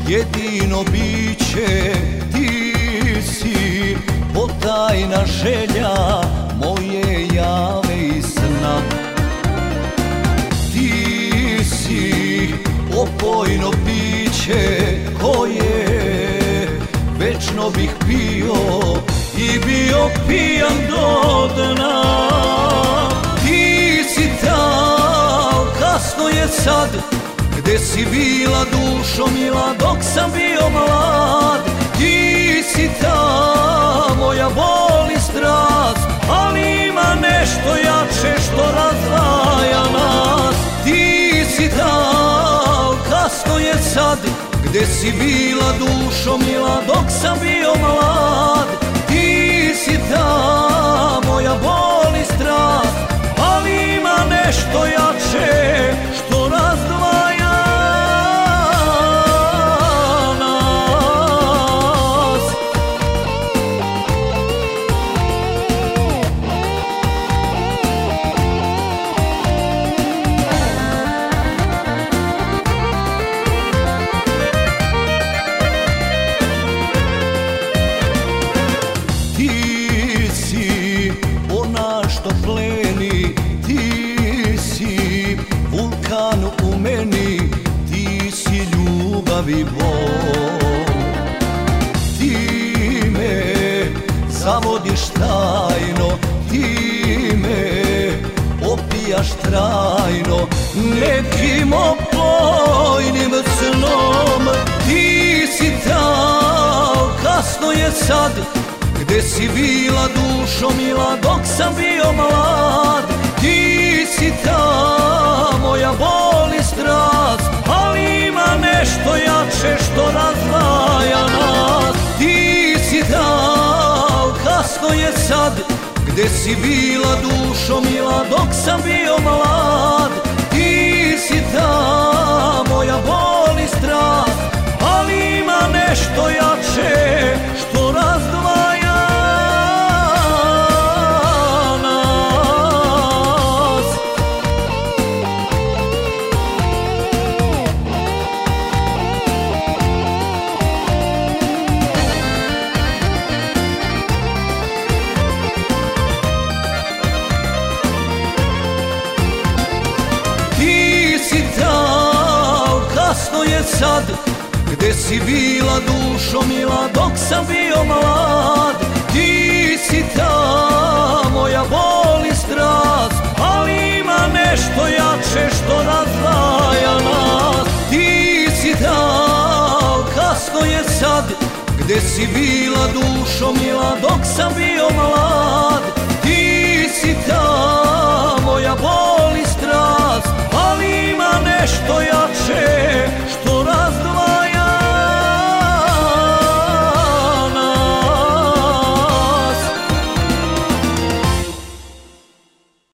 jedino biće. Ti si potajna želja moje jave i sna. Ti si opojno piće koje večno bih pio i bio pijan do dna. Ti si ta, kasno je sad, gde si bila dušo mila dok sam bio mlad. Ti si ta, moja bol i strast, ali ima nešto jače što razdvaja nas. Ti si ta, kasno je sad, gde si bila dušo mila dok sam bio mlad. Ti si ta, moja bol i strast, ali ima nešto jače što razdvaja nas. Ti si ona što pleni, ti si vulkan u meni, ti si ljubav i bol. Ti me zavodiš tajno, ti me opijaš trajno nekim opojnim snom. Ti si ta, kasno je sad, gde si bila dušo mila dok sam bio mlad. Ti si ta, moja bol i strast, ali ima nešto jače što razdvaja nas. Ti si ta, kasno je sad, gde si bila dušo mila dok sam bio mlad. Ti si ta, moja bol i strast, ali ima nešto jače što razdvaja nas. Ti si ta, kasno je sad, gde si bila dušo mila dok sam bio mlad. Ti si ta, moja bol i strast, ali ima nešto jače što razdvaja nas. Ti si ta, kasno je sad, gde si bila dušo mila dok sam bio mlad. Ti si ta, moja bol i strast, ali ima nešto jače